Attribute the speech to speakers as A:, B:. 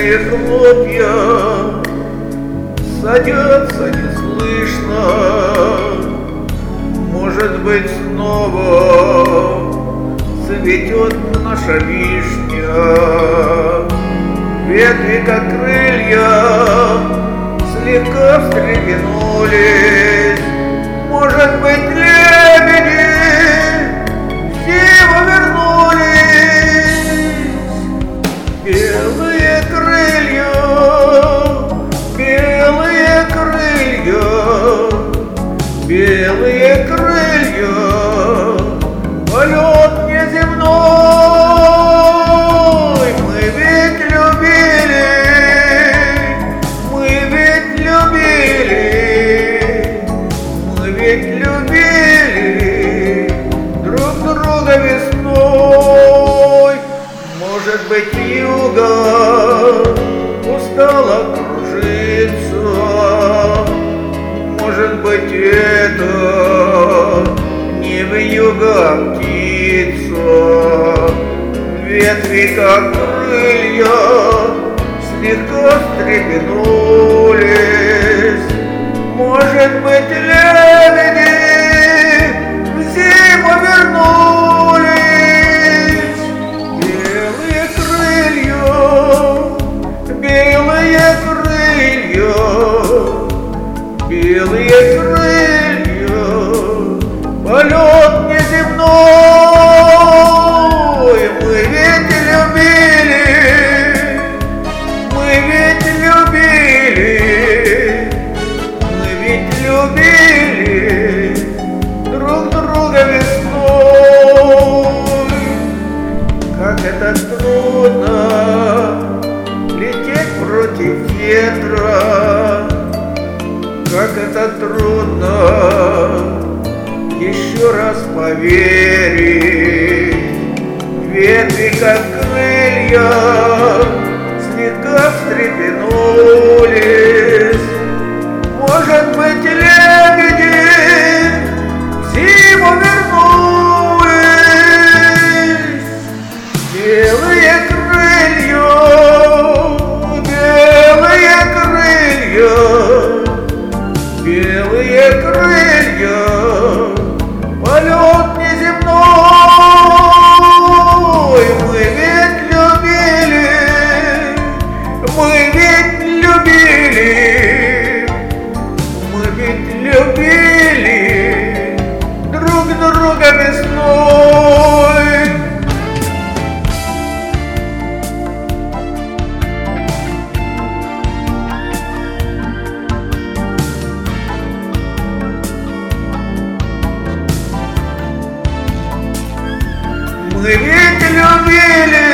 A: снежные хлопья садятся неслышно. Может быть, снова цветет наша вишня. Ветви, как крылья, слегка встрепенулись. Может быть, лебеди в зиму вернулись. Белые крылья, белые крылья, белые крылья, полет неземной. Мы ведь любили, мы ведь любили, мы ведь любили друг друга весной. Может быть, вьюга устала кружиться. Может быть, это не вьюга, а птица. Ветви, как крылья, слегка встрепенулись. Может быть, лебеди в зиму вернулись. Белые крылья, белые крылья, белые крылья, полет неземной. Мы ведь любили, мы ведь любили, мы ведь любили друг друга весной. Как это трудно лететь против ветра. Как это трудно еще раз поверить. Ветви, как крылья, слегка встрепенулись. Может быть, лебеди в зиму вернулись. Белые крылья, белые крылья, белые крылья, полет неземной. Мы ведь любили, мы ведь любили, мы ведь любили друг друга весной. Мы ведь любили,